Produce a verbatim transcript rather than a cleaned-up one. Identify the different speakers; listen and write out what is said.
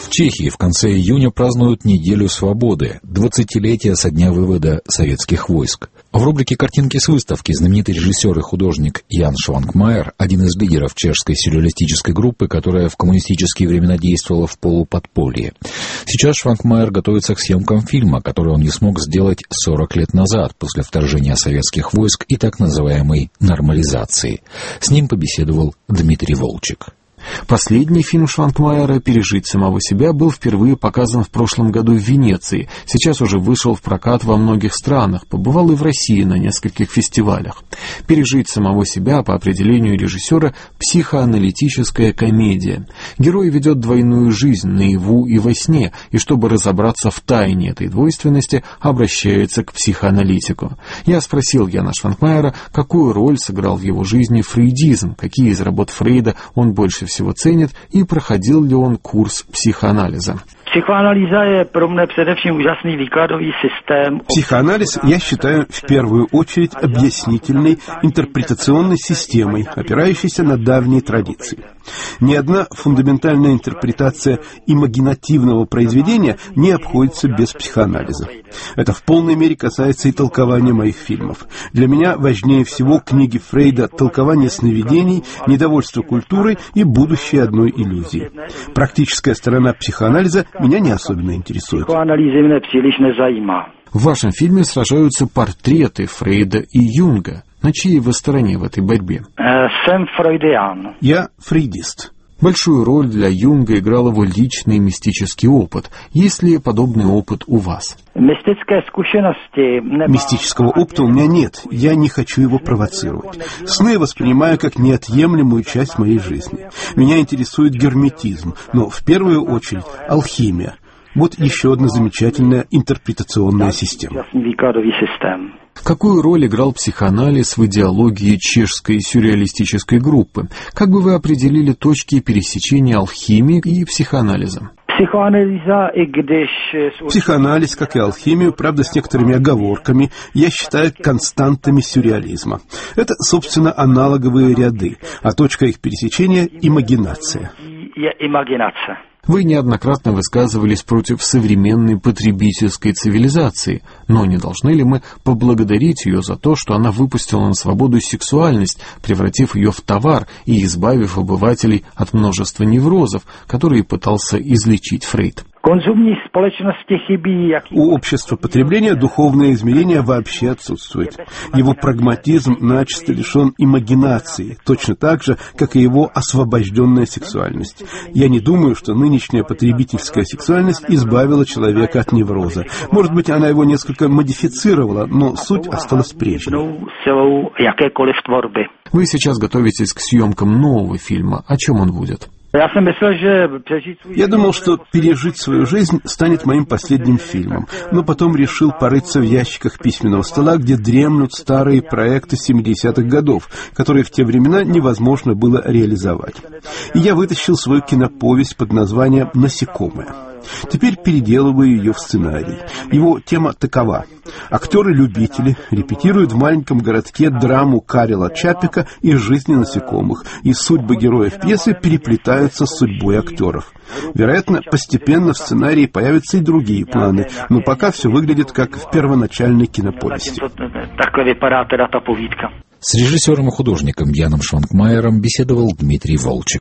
Speaker 1: В Чехии в конце июня празднуют Неделю свободы, двадцатилетие со дня вывода советских войск. В рубрике «Картинки с выставки» знаменитый режиссер и художник Ян Швангмайер, один из лидеров чешской сюрреалистической группы, которая в коммунистические времена действовала в полуподполье. Сейчас Швангмайер готовится к съемкам фильма, который он не смог сделать сорок лет назад, после вторжения советских войск и так называемой нормализации. С ним побеседовал Дмитрий Волчек.
Speaker 2: Последний фильм Швангмайера «Пережить самого себя» был впервые показан в прошлом году в Венеции. Сейчас уже вышел в прокат во многих странах, побывал и в России на нескольких фестивалях. «Пережить самого себя» по определению режиссера психоаналитическая комедия. Герой ведет двойную жизнь наяву и во сне, и чтобы разобраться в тайне этой двойственности, обращается к психоаналитику. Я спросил Яна Швангмайера, какую роль сыграл в его жизни фрейдизм, какие из работ Фрейда он больше всего ценит и проходил ли он курс психоанализа.
Speaker 3: Психоанализ я считаю в первую очередь объяснительной, интерпретационной системой, опирающейся на давние традиции. Ни одна фундаментальная интерпретация имагинативного произведения не обходится без психоанализа. Это в полной мере касается и толкования моих фильмов. Для меня важнее всего книги Фрейда «Толкование сновидений», «Недовольство культурой» и «Будущее одной иллюзии». Практическая сторона психоанализа меня не особенно интересует.
Speaker 2: В вашем фильме сражаются портреты Фрейда и Юнга. На чьей вы стороне в этой борьбе?
Speaker 3: Я фрейдист.
Speaker 2: Большую роль для Юнга играл его личный мистический опыт. Есть ли подобный опыт у вас?
Speaker 3: Мистического опыта у меня нет. Я не хочу его провоцировать. Сны я воспринимаю как неотъемлемую часть моей жизни. Меня интересует герметизм, но в первую очередь алхимия. Вот еще одна замечательная интерпретационная система.
Speaker 2: Какую роль играл психоанализ в идеологии чешской сюрреалистической группы? Как бы вы определили точки пересечения алхимии и психоанализа?
Speaker 3: Психоанализ, как и алхимию, правда, с некоторыми оговорками, я считаю константами сюрреализма. Это, собственно, аналоговые ряды, а точка их пересечения – имагинация.
Speaker 2: Вы неоднократно высказывались против современной потребительской цивилизации, но не должны ли мы поблагодарить ее за то, что она выпустила на свободу сексуальность, превратив ее в товар и избавив обывателей от множества неврозов, которые пытался излечить Фрейд?
Speaker 3: У общества потребления духовное измерение вообще отсутствует. Его прагматизм начисто лишен имагинации, точно так же, как и его освобожденная сексуальность. Я не думаю, что нынешняя потребительская сексуальность избавила человека от невроза. Может быть, она его несколько модифицировала, но суть осталась прежней.
Speaker 2: Вы сейчас готовитесь к съемкам нового фильма. О чем он будет?
Speaker 3: Я думал, что «Пережить свою жизнь» станет моим последним фильмом, но потом решил порыться в ящиках письменного стола, где дремлют старые проекты семидесятых годов, которые в те времена невозможно было реализовать. И я вытащил свою киноповесть под названием «Насекомое». Теперь переделываю ее в сценарий. Его тема такова. Актеры-любители репетируют в маленьком городке драму Карела Чапика из жизни насекомых, и судьбы героев пьесы переплетаются с судьбой актеров. Вероятно, постепенно в сценарии появятся и другие планы, но пока все выглядит как в первоначальной киноповести.
Speaker 1: С режиссером и художником Яном Швангмайером беседовал Дмитрий Волчек.